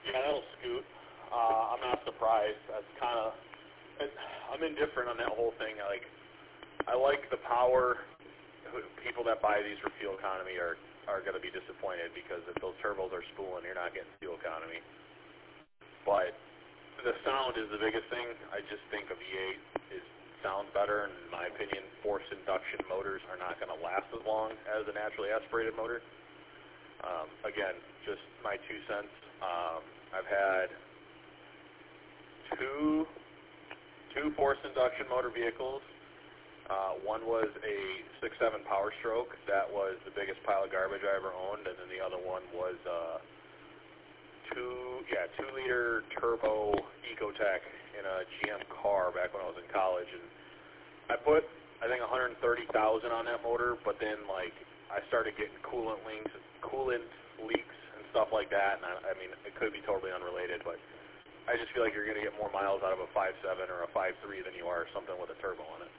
Yeah, that'll scoot. I'm not surprised. That's kind of, I'm indifferent on that whole thing. I like the power. People that buy these for fuel economy are going to be disappointed because if those turbos are spooling, you're not getting fuel economy. But the sound is the biggest thing. I just think a V8 sounds better, and in my opinion, forced induction motors are not going to last as long as a naturally aspirated motor. Again, just my 2 cents. I've had two forced induction motor vehicles. One was a 6.7 Power Stroke. That was the biggest pile of garbage I ever owned, and then the other one was 2-liter turbo Ecotec in a GM car back when I was in college, and I put I think 130,000 on that motor, but then I started getting coolant leaks and stuff like that, and I mean it could be totally unrelated, but I just feel like you're going to get more miles out of a 5.7 or a 5.3 than you are something with a turbo on it.